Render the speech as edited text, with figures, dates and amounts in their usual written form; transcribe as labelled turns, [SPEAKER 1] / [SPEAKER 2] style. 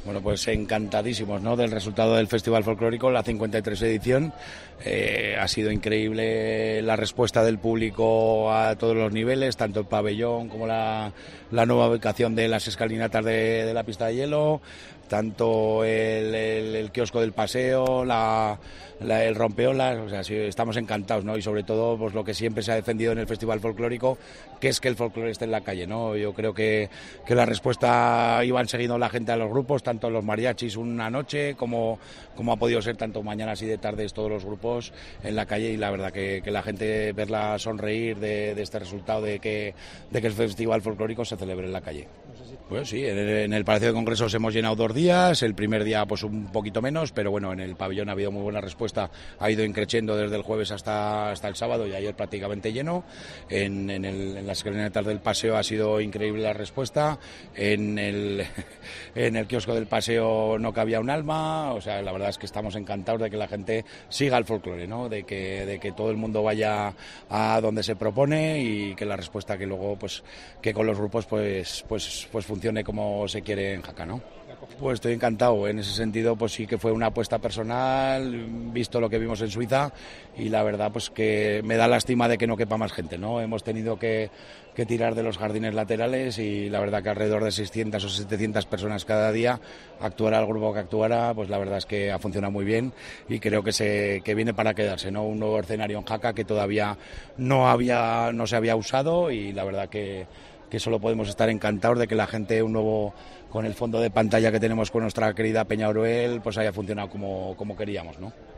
[SPEAKER 1] Bueno, pues encantadísimos, ¿no?, del resultado del Festival Folclórico, la 53 edición. Ha sido increíble la respuesta del público a todos los niveles, tanto el pabellón como la nueva ubicación de las escalinatas de la pista de hielo, tanto el kiosco del paseo, el rompeolas. O sea, sí, estamos encantados, ¿no? Y sobre todo, pues lo que siempre se ha defendido en el Festival Folclórico, que es que el folclore esté en la calle, ¿no? Yo creo que la respuesta iban siguiendo la gente a los grupos, tanto los mariachis una noche como ha podido ser tanto mañanas y de tardes todos los grupos en la calle, y la verdad que la gente verla sonreír de este resultado de que el Festival Folclórico se celebre en la calle. Pues sí, en el Palacio de Congresos hemos llenado 2 días, el primer día pues un poquito menos, pero bueno, en el pabellón ha habido muy buena respuesta, ha ido increciendo desde el jueves hasta el sábado, y ayer prácticamente lleno. En las escalinatas del paseo ha sido increíble la respuesta, en el kiosco del paseo no cabía un alma. O sea, la verdad es que estamos encantados de que la gente siga el folclore, ¿no? De que todo el mundo vaya a donde se propone, y que la respuesta que luego pues que con los grupos pues funcione como se quiere en Jaca, ¿no? Pues estoy encantado. En ese sentido, pues sí que fue una apuesta personal, visto lo que vimos en Suiza, y la verdad pues que me da lástima de que no quepa más gente, ¿no? Hemos tenido que tirar de los jardines laterales, y la verdad que alrededor de 600 o 700 personas cada día, actuara el grupo que actuara, pues la verdad es que ha funcionado muy bien, y creo que viene para quedarse, ¿no? Un nuevo escenario en Jaca que todavía no se había usado, y la verdad que solo podemos estar encantados de que la gente, un nuevo, con el fondo de pantalla que tenemos con nuestra querida Peña Oruel, pues haya funcionado como queríamos, ¿no?